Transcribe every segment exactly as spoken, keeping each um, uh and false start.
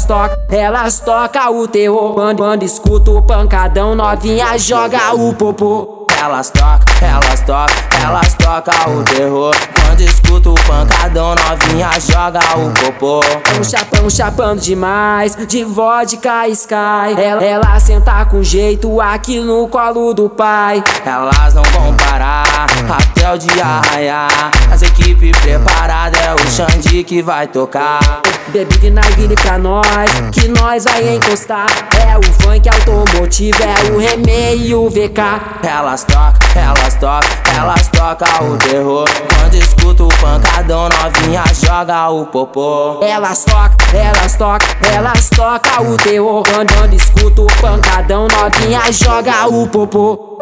tocam, elas tocam o terror. Quando, quando escuta o pancadão, novinha joga o popô. Elas tocam, elas tocam, elas tocam o terror. Quando escuta o pancadão, novinha joga o popô. Um chapão chapando demais, de vodka Sky. Ela, ela senta com jeito aqui no colo do pai. Elas não vão parar até o dia raiar. As equipes preparadas, é o Xande que vai tocar. Bebida e narguile pra nós, que nós vai encostar. É o funk automotivo, é o Remê e o V K. Elas tocam, elas tocam, elas tocam o terror. Quando escuta o pancadão, novinha joga o popô. Elas tocam, elas tocam, elas tocam o terror. Quando, quando escuta o pancadão, novinha joga o popô.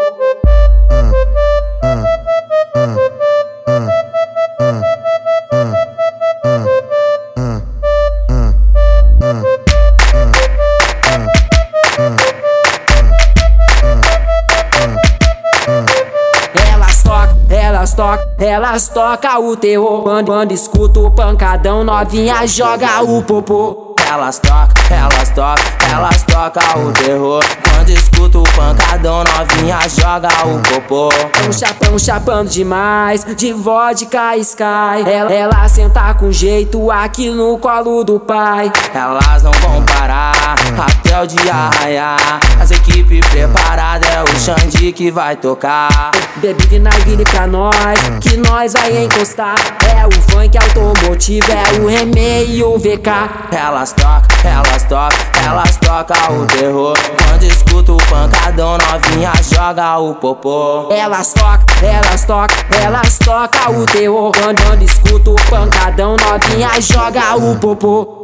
Elas tocam, elas tocam o terror. Quando, quando escuta o pancadão, novinha joga o popô. Elas tocam, elas tocam, elas tocam o terror. Quando escuta o pancadão, novinha joga o popô. Um chapão chapando demais, de vodka Sky. Ela, ela senta com jeito aqui no colo do pai. Elas não vão parar até o dia raiar. As equipes preparadas, é o Xande que vai tocar. Bebida e narguile pra nós, que nós vai encostar. É o funk automotivo, é o Remê e o V K. Elas tocam, elas tocam, elas tocam o terror. Quando escuta o pancadão, novinha joga o popô. Elas tocam, elas tocam, elas tocam o terror. Quando, quando escuta o pancadão, novinha joga o popô.